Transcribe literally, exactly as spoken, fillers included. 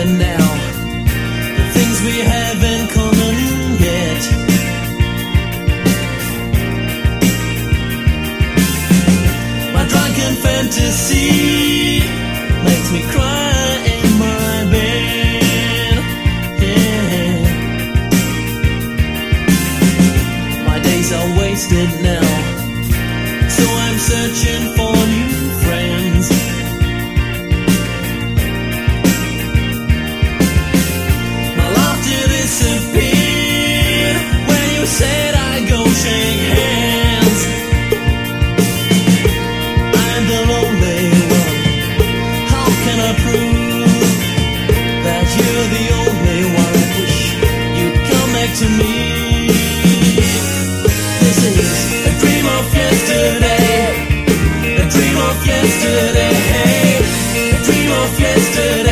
together now. The things we have in common yet. My drunken fantasy makes me cry in my bed. Yeah. My days are wasted now, so I'm searching for new friends. My laughter disappeared when you said I'd go shake hands. I'm the lonely one. How can I prove that you're the only one? I wish you'd come back to me. This is a dream of yesterday, a dream of yesterday, a dream of yesterday.